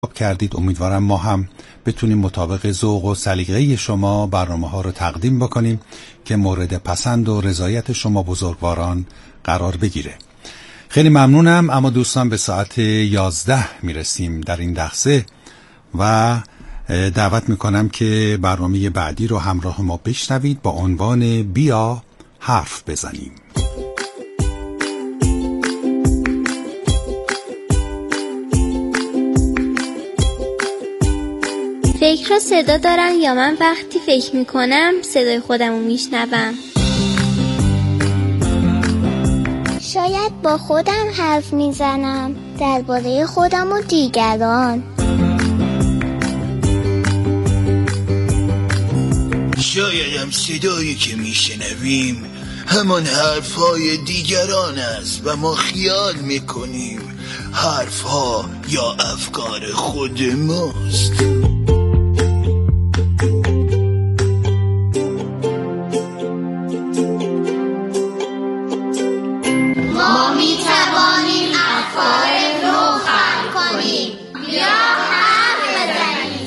کردید. امیدوارم ما هم بتونیم مطابق ذوق و سلیقه شما برنامه‌ها رو تقدیم بکنیم که مورد پسند و رضایت شما بزرگواران قرار بگیره. خیلی ممنونم. اما دوستان به ساعت 11 میرسیم در این لحظه و دعوت میکنم که برنامه بعدی رو همراه ما بشنوید با عنوان بیا حرف بزنیم. فکر رو صدا دارن یا من وقتی فکر میکنم صدای خودم رو میشنوم؟ شاید با خودم حرف میزنم درباره خودم و دیگران. شایدم صدایی که میشنویم همان حرفهای دیگران است و ما خیال میکنیم حرفها یا افکار خود ماست. ما میتوانیم افکار رو خلق کنیم. بیا حرف بزنیم.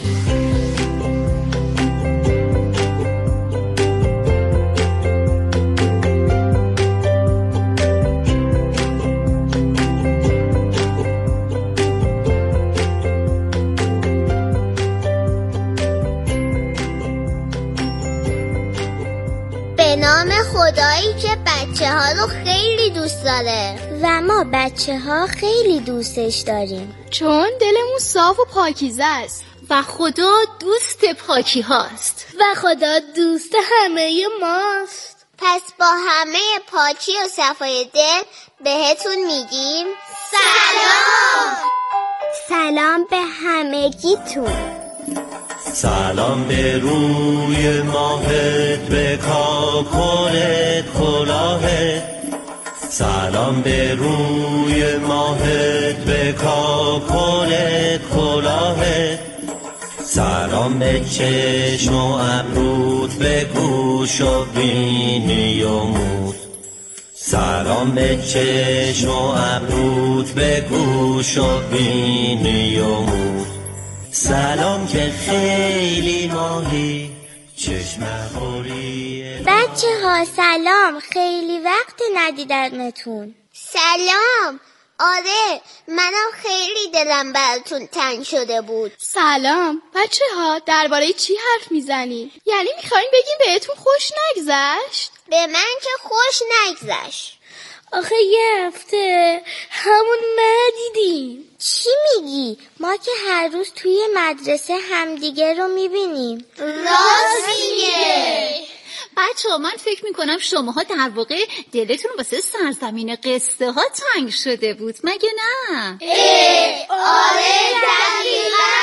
به نام خدایی که بچه ها رو خیلی دوست داره و ما بچه ها خیلی دوستش داریم، چون دلمون صاف و پاکیزه است و خدا دوست پاکی هاست و خدا دوست همه ماست. پس با همه پاکی و صفای دل بهتون میگیم سلام. سلام به همگیتون. سلام به روی ماهت، به کاکلت کلاهت. سلام به روی ماهت، به کاکلت کلاهت. سلام به چشم و ابروت، به گوش و بینی و موت. سلام به چشم و ابروت، به گوش و بینی و موت. سلام که خیلی ماهی چشم خوری. بچه ها سلام، خیلی وقت ندیدمتون. سلام. آره منم خیلی دلم براتون تنگ شده بود. سلام بچه ها، درباره چی حرف میزنی؟ یعنی میخواین بگیم بهتون خوش نگذشت؟ به من که خوش نگذشت. آخه یه هفته همون ندیدیم. چی میگی؟ ما که هر روز توی مدرسه همدیگه رو میبینیم. راست میگه. بچه‌ها من فکر میکنم شماها در واقع دلتون واسه سرزمین قصه ها تنگ شده بود، مگه نه؟ آره دقیقاً.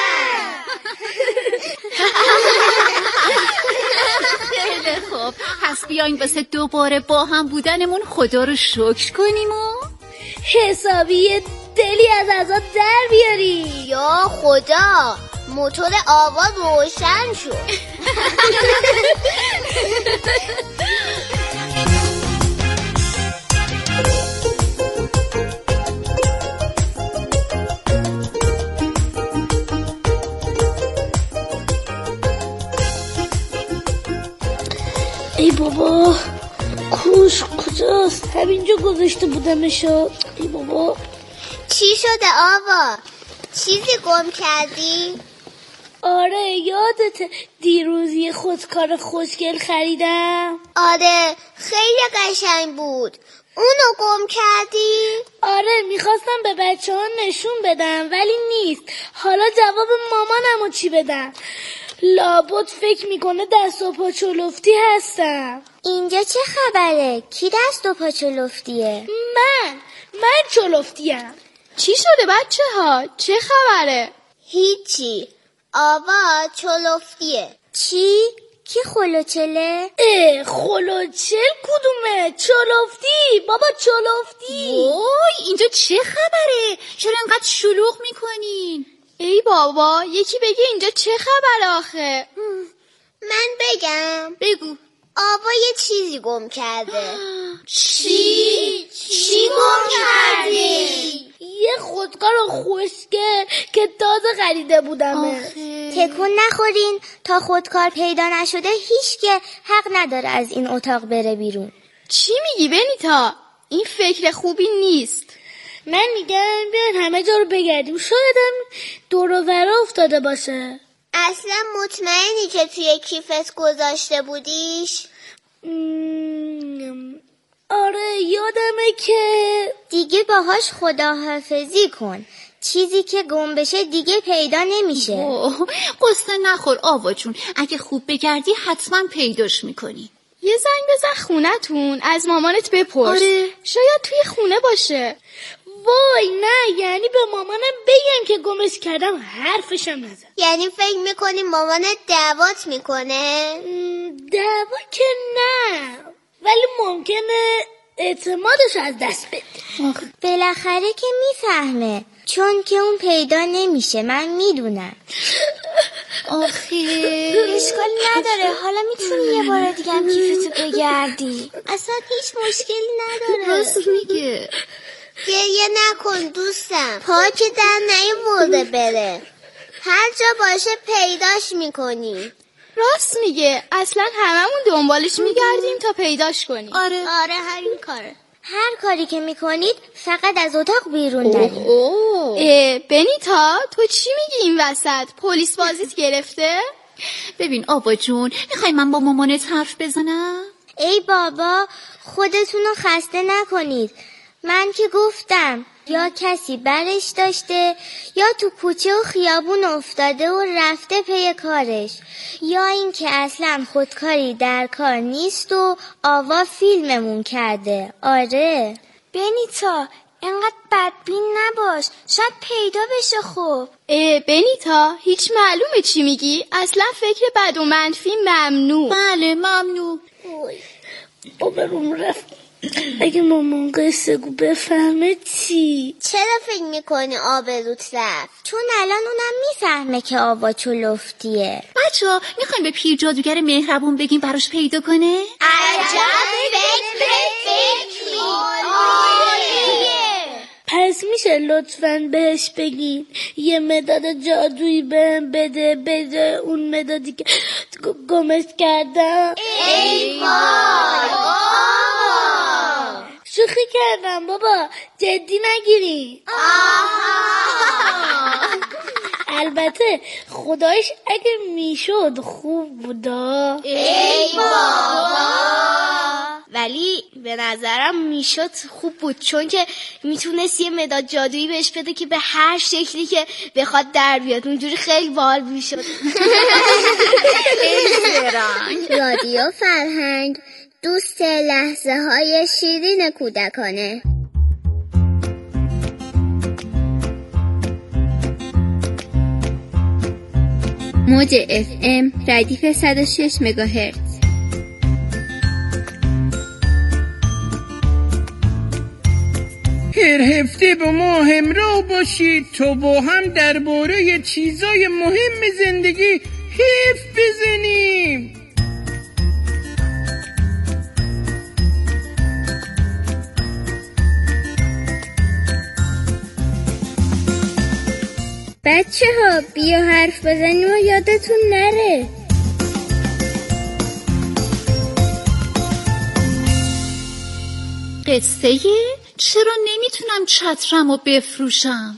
خیلی خوب، پس بیاین واسه دوباره با هم بودنمون خدا رو شکر کنیم و حسابی دلی از ازاد در بیاری. یا خدا، موتور آواز روشن شد. ای بابا، کوش کجاست؟ همینجا گذاشته بودمشو. ای بابا چی شده آوا؟ چیزی گم کردی؟ آره یادت دیروز یه خودکار خوشگل خریدم؟ آره خیلی قشنگ بود. اونو گم کردی؟ آره میخواستم به بچه ها نشون بدم ولی نیست. حالا جواب مامانمو چی بدم؟ لابد فکر میکنه دست و پا چلفتی هستم. اینجا چه خبره؟ کی دست و پا چلفتیه؟ من چلفتیم. چی شده بچه ها؟ چه خبره؟ هیچی. آوا چلفتیه. چی؟ کی خلوچله؟ خلوچل کدومه؟ چلفتی. بابا چلفتی. وای اینجا چه خبره؟ چرا انقدر شلوغ میکنین؟ ای بابا یکی بگه اینجا چه خبره آخه؟ من بگم؟ بگو. آوا یه چیزی گم کرده. چی گم کردی؟ یه خودکار خوشگل که تازه خریده بودم. تکون نخورین، تا خودکار پیدا نشده هیچ که حق نداره از این اتاق بره بیرون. چی میگی بنیتا؟ این فکر خوبی نیست. من میگم بیاین همه جا رو بگردیم، شایدم دور و ور افتاده باشه. اصلا مطمئنی که توی کیفت گذاشته بودیش؟ آره یادمه که دیگه باهاش خداحافظی کن، چیزی که گم بشه دیگه پیدا نمیشه. قصه نخور آوا جون، اگه خوب بگردی حتما پیداش میکنی. یه زنگ بزن خونتون، از مامانت بپرس. آره. شاید توی خونه باشه. وای نه، یعنی به مامانم بگم که گمش کردم حرفشم نزن. یعنی فکر میکنی مامانت دعوات میکنه؟ دعوا که نه، ولی ممکنه اعتمادش از دست بده. بالاخره که میفهمه، چون که اون پیدا نمیشه، من میدونم. آخه اشکال نداره، حالا میتونی یه بار دیگه هم کیفتو بگردی، اصلا هیچ مشکلی نداره. راست میگه. گریه نکن دوستم، پا که در نیورده بره، هر جا باشه پیداش میکنی. راست میگه، اصلا هممون دنبالش میگردیم تا پیداش کنیم. آره همین کاره. هر کاری که میکنید فقط از اتاق بیرون نرید. بنیتا تو چی میگی این وسط؟ پلیس بازیت گرفته؟ ببین آوا جون، میخوای من با مامانت حرف بزنم؟ ای بابا، خودتونو خسته نکنید. من که گفتم یا کسی برش داشته یا تو کوچه و خیابون افتاده و رفته پی کارش، یا این که اصلا خودکاری در کار نیست و آوا فیلممون کرده. آره بنیتا، انقدر بدبین نباش، شاید پیدا بشه. خب بنیتا هیچ معلومه چی میگی؟ اصلا فکر بد و منفی ممنوع. بله ممنوع. آبروم رفت. اگه مامان قصه گو بفهمه چی؟ چرا فکر میکنی آبروت رفت؟ چون الان اونم میفهمه که آوا چلفتیه. بچه‌ها میخوایم به پیر جادوگر مهربون بگیم براش پیدا کنه؟ عجب فکری. پس میشه لطفاً بهش بگین یه مداد جادویی بهم بده اون مدادی که گمش کردم. ای وای. شوخی کردم بابا، جدی نگیری. البته خدایش اگه میشد خوب بودا. ای بابا. ولی به نظرم میشد خوب بود، چون که میتونست یه مداد جادویی بهش بده که به هر شکلی که بخواد در بیاد. اونجوری خیلی باحال میشد. رادیو فرهنگ، دوست لحظه های شیرین کودکانه. موج FM ردیف 106 مگاهرتز. هر هفته با ما همراه باشید تا با هم درباره چیزای مهم زندگی حرف بزنیم. بچه ها بیا حرف بزنیم و یادتون نره. قصه چرا نمیتونم چترمو بفروشم؟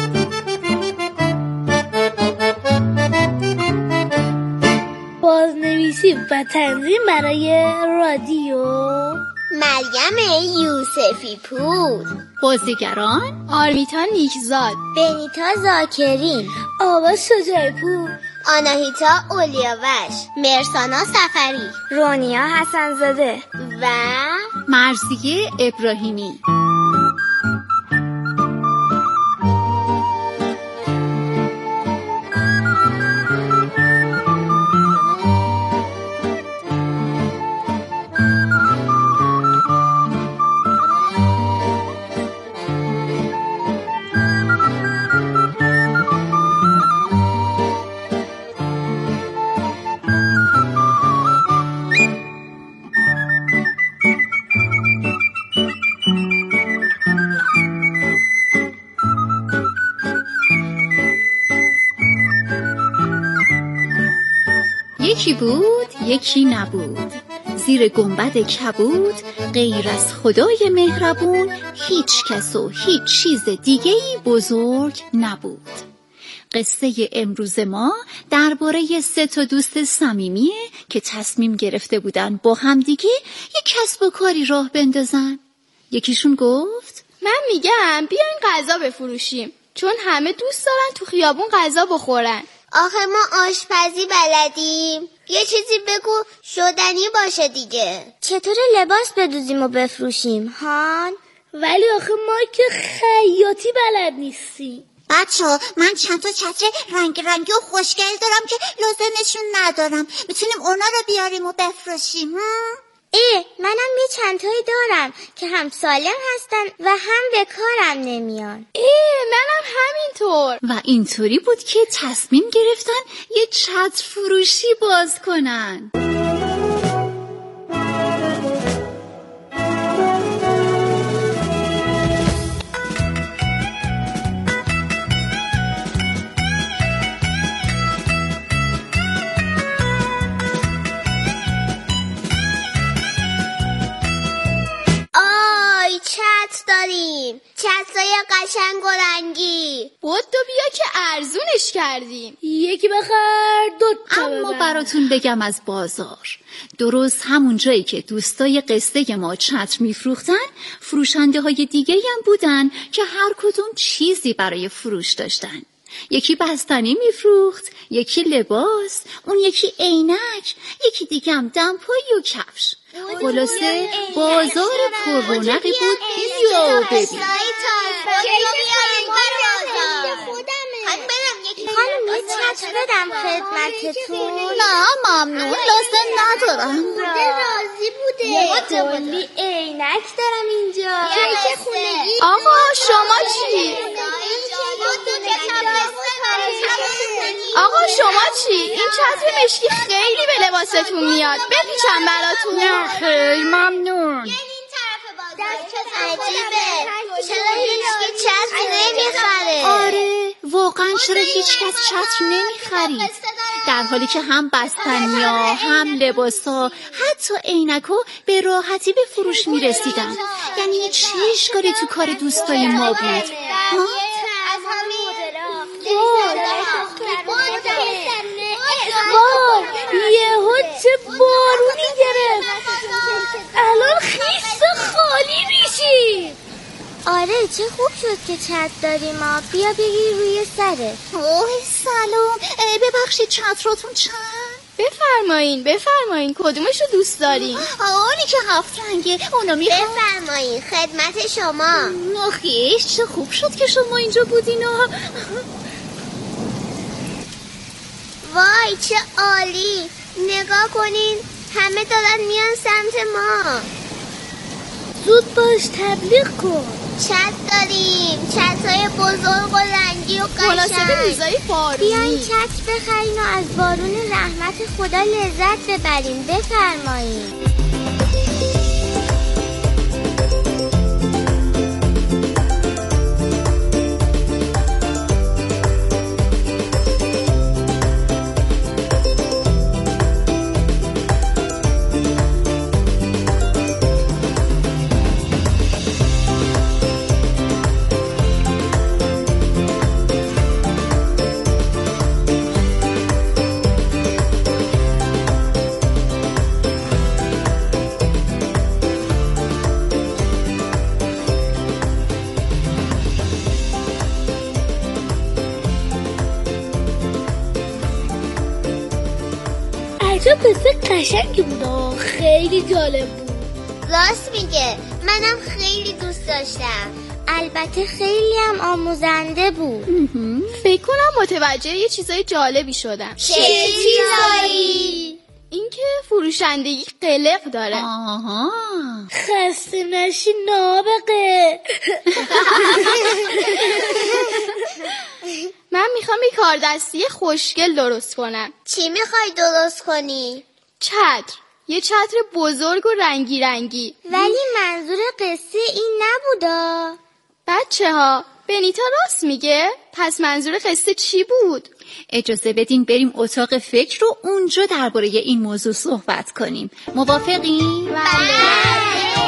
بازنویسی و تنظیم برای رادیو مریم یوسفی پور. بازیگران آرمیتا نیکزاد، بنیتا زاکرین، آوا شجاعی پور، آناهیتا اولیاوش، مرسانا سفری، رونیا حسنزاده و مرزیه ابراهیمی. یکی بود یکی نبود، زیر گنبد کبود غیر از خدای مهربون هیچ کس و هیچ چیز دیگه‌ای بزرگ نبود. قصه امروز ما درباره 3 دوست صمیمیه که تصمیم گرفته بودن با همدیگه یک کسب و کاری راه بندازن. یکیشون گفت من میگم بیاین غذا بفروشیم، چون همه دوست دارن تو خیابون غذا بخورن. آخه ما آشپزی بلدیم، یه چیزی بگو شدنی باشه دیگه. چطور لباس بدوزیم و بفروشیم هان؟ ولی آخه ما که خیاطی بلد نیستیم. بچه‌ها من چند تا چتر رنگ رنگی و خوشگل دارم که لازمشون ندارم، میتونیم اونا رو بیاریم و بفروشیم. منم یه چند تایی دارم که هم سالم هستن و هم به کارم نمیان. منم همینطور. و اینطوری بود که تصمیم گرفتن یه چتر فروشی باز کنن. چترای قشنگ و رنگی. بود بیا که ارزونش کردیم. یکی بخر 2 تا اما ببر. براتون بگم از بازار. درست همون جایی که دوستای قصه ما چتر میفروختن، فروشنده های دیگه هم بودن که هر کدوم چیزی برای فروش داشتن. یکی بستنی میفروخت، یکی لباس، اون یکی عینک، یکی دیگه هم دمپایی و کفش. خلاصه بازار پررونقی بود. بیا ببین. خانم یه چتر بدم خدمتتون؟ نه ممنون، لازم ندارم. راضی بوده. یه کلی عینک دارم اینجا. کیک خونگی. آقا شما چی؟ آقا شما چی؟ این چتر مشکی خیلی به لباستون میاد، بپیچم براتون. نه خیلی ممنون. عجیبه، چرا هیچکی چتر نمیخره؟ آره واقعا چرا هیچ کس چتر نمیخرید، در حالی که هم بستنیا هم لباسا حتی عینکا به راحتی به فروش میرسیدن. یعنی چه اشکالی تو کار دوستای ما بود؟ یهو چه بارونی گرفت، الان خیس خالی میشی. آره چه خوب شد که چتر داریم. ما بیا بگیر روی سره. اوه سلام، ببخشید چتراتون چند؟ بفرمایین کدومشو دوست دارین؟ اونی که 7 رنگه، اونو میخوام. بفرمایین خدمت شما. نخیش چه خوب شد که شما اینجا بودین. وای چه عالی، نگاه کنین همه دارن میان سمت ما. زود باش تبلیغ کن. چتر داریم، چترهای بزرگ و رنگی و مناسب قشنگ. روزای بارونی. بیاین چتر بخرین و از بارون رحمت خدا لذت ببرین. بفرمایین. عجب قصه قشنگی بود، خیلی جالب بود. راست میگه، منم خیلی دوست داشتم. البته خیلی هم آموزنده بود. فکر کنم متوجه یه چیزای جالبی شدم. چه چیزایی؟ اینکه فروشندگی قلق داره. آها خسته نشی نابغه. من میخوام یه کاردستی خوشگل درست کنم. چی میخوای درست کنی؟ چتر، یه چتر بزرگ و رنگی رنگی. ولی منظور قصه این نبودا. بچه ها بنیتا راست میگه؟ پس منظور قصه چی بود؟ اجازه بدین بریم اتاق فکر رو اونجا درباره این موضوع صحبت کنیم. موافقین؟ بله.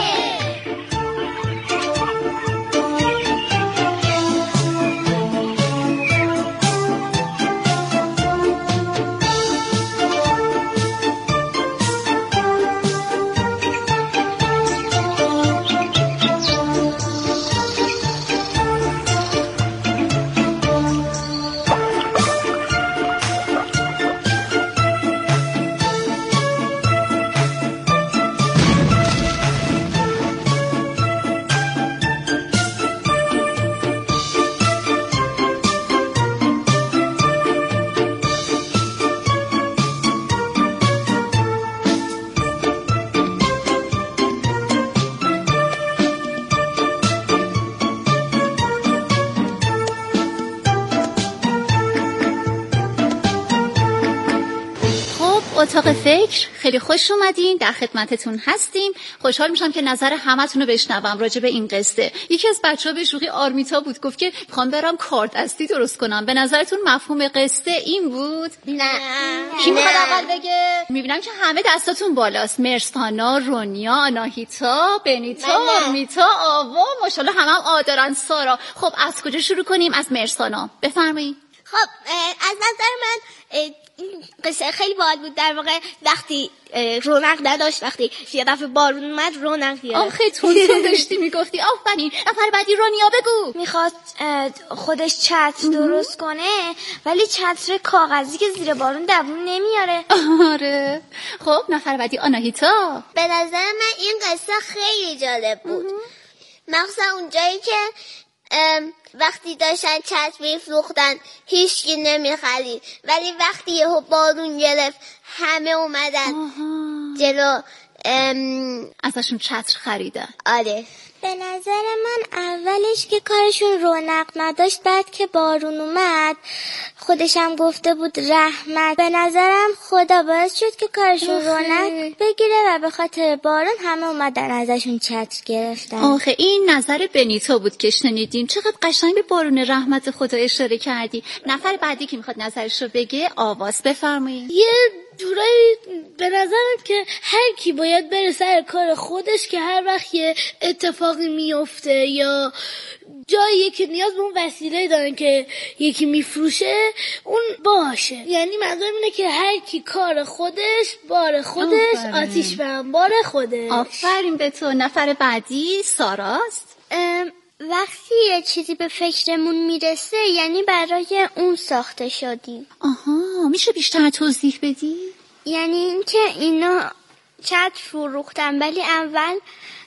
اتاق فکر، خیلی خوش اومدین، در خدمتتون هستیم. خوشحال میشم که نظر همتون رو بشنوم راجع به این قصه. یکی از بچه‌ها به شوخی آرمیتا بود، گفت که میخوام برم کاردستی درست کنم. به نظرتون مفهوم قصه این بود؟ نه. کی میخواد اول بگه؟ میبینم که همه دستاتون بالاست. مرسانا، رونیا، آناهیتا، بنیتا، آرمیتا، آوا، ماشاءالله همه آدارن. سارا. خب از کجا شروع کنیم؟ از مرسانا بفرمایید. خب از نظر من این قصه خیلی باحال بود. در واقع وقتی رونق نداشت، وقتی یه دفعه بارون اومد رونق گرفت. آخه تون داشتی میگفتی. آفرین. نفر بعدی رونیا بگو. میخواست خودش چتر درست کنه ولی چتر کاغذی که زیر بارون دووم نمیاره. آره. خب نفر بعدی آناهیتا. به نظر من این قصه خیلی جالب بود، مخصوصا اونجایی که وقتی داشتن چتر میفروختن هیچکی نمیخرید، ولی وقتی یهو بارون گرفت همه اومدن جلو ازشون چتر خریدن. آره. به نظر من اولش که کارشون رونق نداشت، بعد که بارون اومد خودشم گفته بود رحمت. به نظرم خدا باعث شد که کارشون رونق بگیره و به خاطر بارون همه اومدن ازشون چتر گرفتن. آخه این نظر بنیتا بود که شنیدیم. چقدر قشنگ به بارون رحمت خدا اشاره کردی. نفر بعدی که میخواد نظرش رو بگه آواز بفرمایید. یه جورایی به نظرم که هر کی باید بره سر کار خودش، که هر وقت یه اتفاقی میفته یا جایی که نیاز به اون وسیله دارن که یکی میفروشه اون باشه. یعنی منظورم اینه که هر کی کار خودش، بار خودش، آتیش به انبار خودش. آفرین به تو. نفر بعدی ساراست. وقتی یه چیزی به فکرمون میرسه یعنی برای اون ساخته شدیم. آها، میشه بیشتر توضیح بدی؟ یعنی اینکه اینا چتر فروختن ولی اول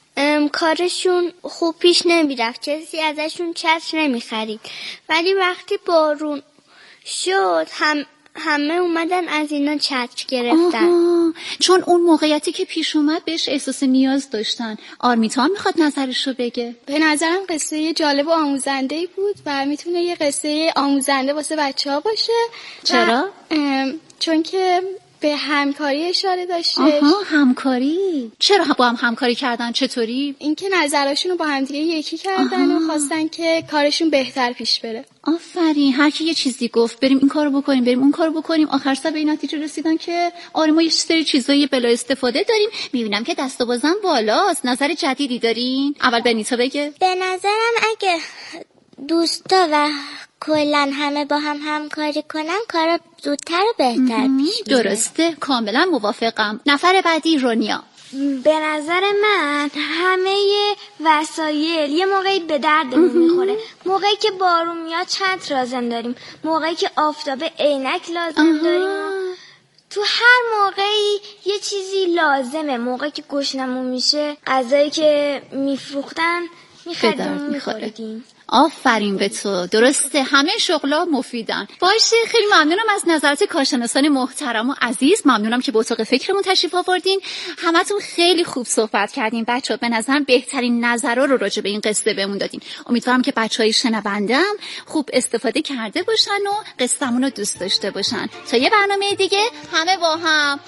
کارشون خوب پیش نمیرفت، کسی ازشون چتر نمیخرید، ولی وقتی بارون شد همه اومدن از اینا چتر گرفتن. چون اون موقعیتی که پیش اومد بهش احساس نیاز داشتن. آرمیتا میخواد نظرش رو بگه. به نظرم قصه جالب و آموزنده‌ای بود و میتونه یه قصه آموزنده واسه بچه‌ها باشه. چرا؟ چون که به همکاری اشاره داشته. همکاری. چرا با هم همکاری کردن؟ چطوری؟ اینکه نظرشون رو با همدیگه یکی کردن و خواستن که کارشون بهتر پیش بره. آفرین. هر کی یه چیزی گفت، بریم این کارو بکنیم، بریم اون کارو بکنیم، آخر سر به این نتیجه رسیدن که آره ما یه سری چیزایی بلا استفاده داریم. میبینم که دست و بازم بالاست. نظر جدیدی دارین؟ اول بنیتا بگه. به نظرم اگه دوستا و کلن همه با هم همکاری کنن کار زودتر و بهتر پیش میره. درسته، کاملا موافقم. نفر بعدی رونیا. به نظر من همه وسایل یه موقعی به دردمون میخوره. موقعی که بارون میاد چتر لازم داریم، موقعی که آفتابه عینک لازم داریم، تو هر موقعی یه چیزی لازمه. موقعی که گشنمون میشه غذایی که میفروختن میخوردیم. آفرین به تو. درسته، همه شغلا مفیدن. باشه، خیلی ممنونم از نظرات کارشناسان محترم و عزیز. ممنونم که به اتاق فکرمون تشریف آوردین. همتون خیلی خوب صحبت کردین بچه‌ها. به نظرم بهترین نظرها رو راجع به این قصه بهمون دادین. امیدوارم که بچه‌های شنونده‌ام خوب استفاده کرده باشن و قصه‌مون رو دوست داشته باشن. تا یه برنامه دیگه همه با هم.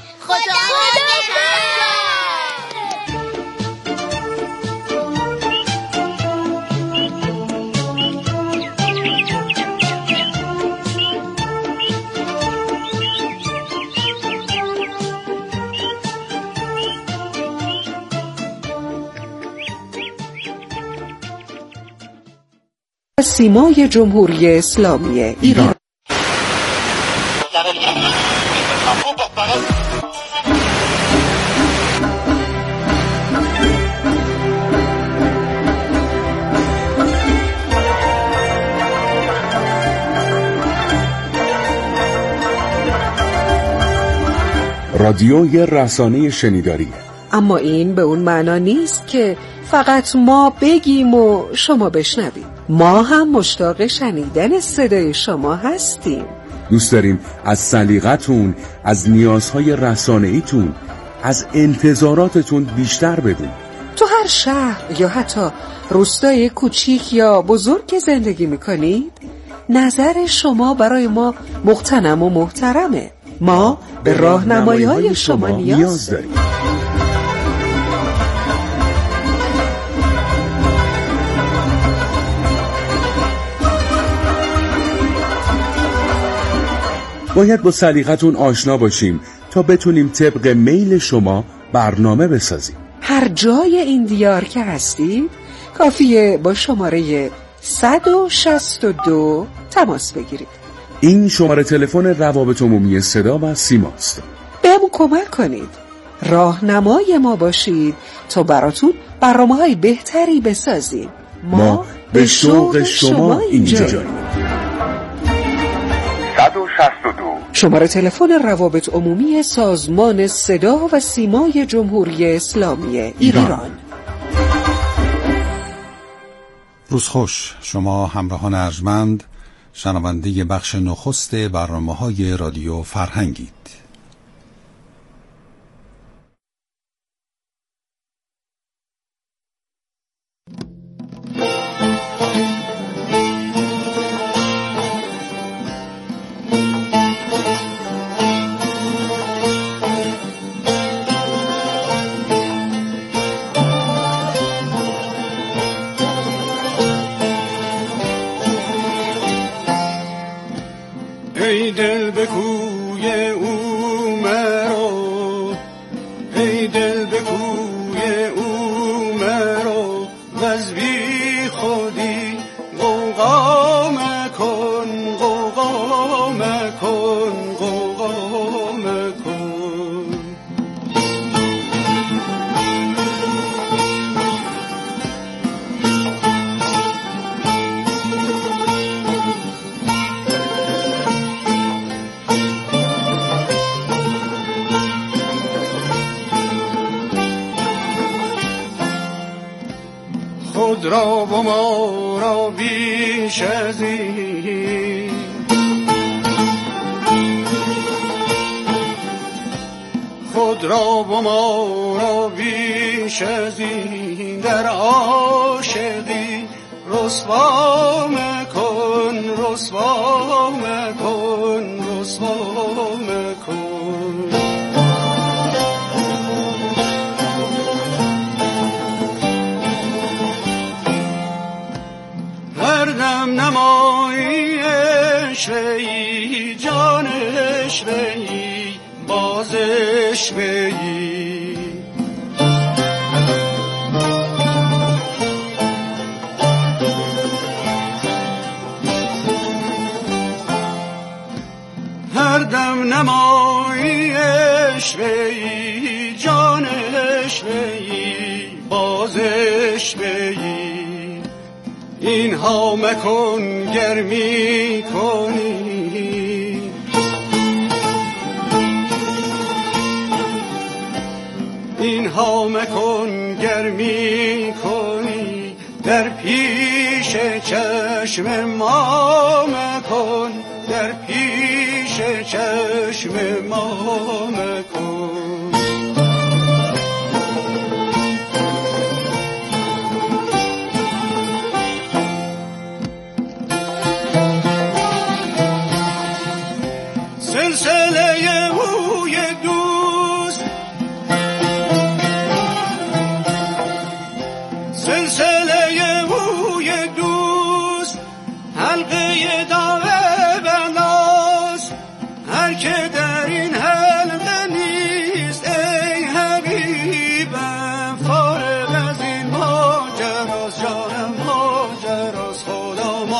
خدا سیمای جمهوری اسلامی ایران. رادیوی رسانه شنیداری، اما این به اون معنا نیست که فقط ما بگیم و شما بشنوید. ما هم مشتاق شنیدن صدای شما هستیم. دوست داریم از سلیقتون، از نیازهای رسانه‌ایتون، از انتظاراتتون بیشتر بدونیم. تو هر شهر یا حتی روستای کوچیک یا بزرگ که زندگی میکنید، نظر شما برای ما مغتنم و محترمه. ما به راهنمایی‌های شما نیاز داریم. باید با سلیقتون آشنا باشیم تا بتونیم طبق میل شما برنامه بسازیم. هر جای این دیار که هستید کافیه با شماره 162 تماس بگیرید. این شماره تلفن روابط عمومی صدا و سیماست. بهمون کمک کنید، راهنمای ما باشید تا براتون برنامه‌های بهتری بسازیم. ما به شوق شما اینجاییم. 162 شماره تلفن روابط عمومی سازمان صدا و سیمای جمهوری اسلامی ایران. روز خوش. شما همراهان ارجمند شنونده بخش نخست برنامه‌های رادیو فرهنگید. ای دل به کوی او مرو، ای دل به کوی او مرو، وز بی خودی غوغا مکن، غوغا مکن، غوغا مکن. خود را و ما را بیش از این، خود را و ما را بیش از این در عاشقی رسوا مکن، رسوا مکن، رسوا مکن. هردم نمایی عشقی، جان عشقی، باز عشقی. هردم نمایی عشقی، جان عشقی، باز عشقی. اینها مکن گرمی کنی، اینها مکن گرمی کنی، در پیش چشم ما مکن، در پیش چشم ما مکن. سلسله اوی دوست، سلسله اوی دوست، حلقه داغ بناست. هر که در این حلقه نیست ای حبیبم، فارغ از این ماجراست، جانم ماجراست، خدا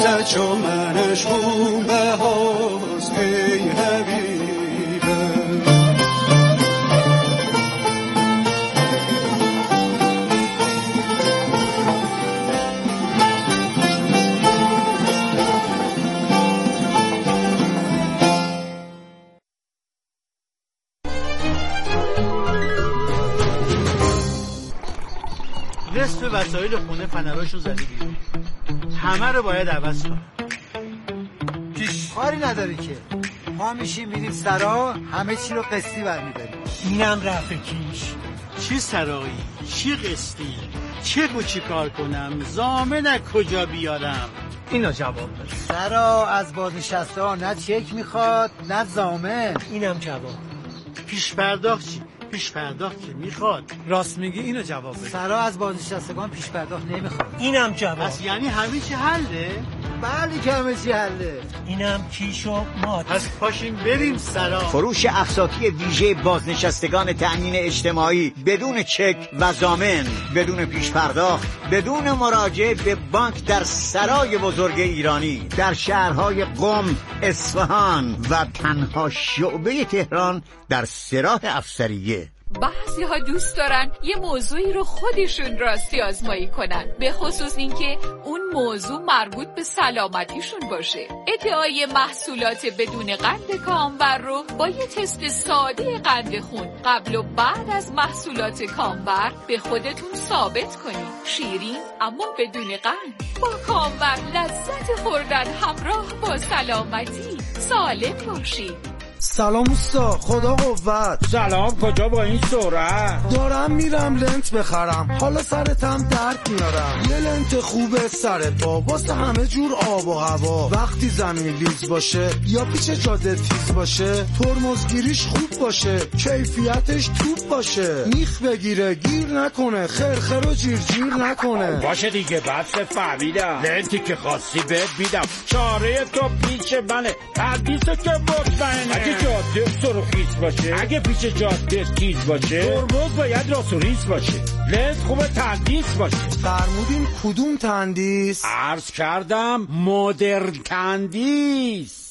سچ و منش خوبه هاست ای حبیبه. نصف وسایل خونه فنراشو زدی بیرون، همه رو باید عوض کنم. کاری نداری که ما میشیم میریم سرا، همه چی رو قسطی برمیداریم. اینم رفع کیش. چی سرایی؟ چی قسطی؟ چه چی کار کنم؟ ضامن کجا بیارم؟ اینو جواب بده. سرا از بازنشسته ها نه چک میخواد نه ضامن. اینم جواب. پیش پرداخت چی؟ پیش پرداخت که میخواد. راست میگی، اینو جواب بده. سرا از بازنشستگان پیش پرداخت نمیخواد. اینم جواب. پس یعنی همه چی حله؟ بله که همه چی حله. اینم کیش و ماد. پس پاشیم بریم سرا. فروش اقساطی ویژه بازنشستگان تأمین اجتماعی بدون چک و ضامن، بدون پیش پرداخت، بدون مراجعه به بانک در سرای بزرگ ایرانی در شهرهای قم، اصفهان و تنها شعبه تهران در سراح افسریه. بعضی ها دوست دارن یه موضوعی رو خودشون راستی آزمایی کنن، به خصوص اینکه اون موضوع مربوط به سلامتیشون باشه. ادعای محصولات بدون قند کامبر رو با یه تست ساده قند خون قبل و بعد از محصولات کامبر به خودتون ثابت کنید. شیرین اما بدون قند، با کامبر لذت خوردن همراه با سلامتی. سالم باشید. سلام اوستا، خدا قوت. سلام، کجا با این سرعت؟ دارم میرم لنت بخرم، حالا سرتم درد میارم. یه لنت خوبه سر پا واسه همه جور آب و هوا. وقتی زمین لیز باشه یا پیچ جاده تیز باشه، ترمزگیریش خوب باشه، کیفیتش توپ باشه، میخ بگیره گیر نکنه، خرخر و جیر نکنه. باشه دیگه، بس فهمیدم. لنتی که خواستی بهت میدم، چاره تو پیش منه، تردیسه که مطمئنه. اگه جاده سرخیز باشه، اگه پیش جاده تیز باشه، ترمز باید راست و ریز باشه، لنز خوبه تندیس باشه. فرمودین کدوم تندیس؟ عرض کردم مدرن تندیس.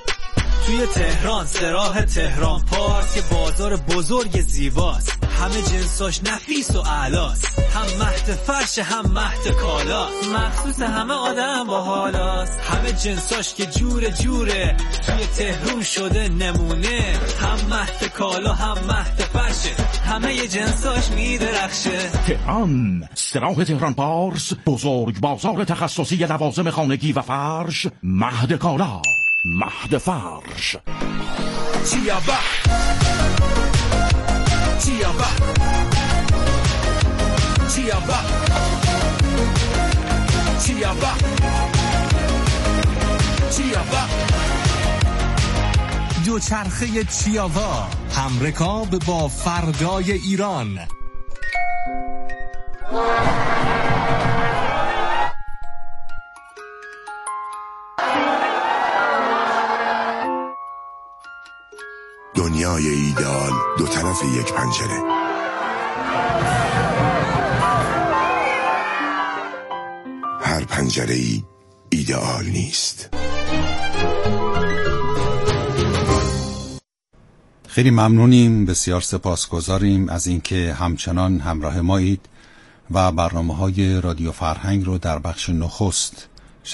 توی تهران، سراح تهران پارس، یه بازار بزرگ زیباست، همه جنساش نفیس و اعلاست، هم مهد فرش هم مهد کالاست، مخصوص همه آدم با حالاست، همه جنساش که جوره جوره، توی تهران شده نمونه، هم مهد کالا هم مهد فرشه، همه ی جنساش میدرخشه. تهران، سراح تهران پارس، بزرگ بازار تخصصی لوازم خانگی و فرش، مهد کالا، مهد فرش. چیابا چیابا چیابا چیابا چیابا دوچرخه چیابا، همرکاب با فردای ایران. دنیای ایدئال دو طرف یک پنجره. هر پنجره‌ای ایدئال نیست. خیلی ممنونیم، بسیار سپاسگزاریم از اینکه همچنان همراه مایید و برنامه‌های رادیو فرهنگ رو در بخش نخست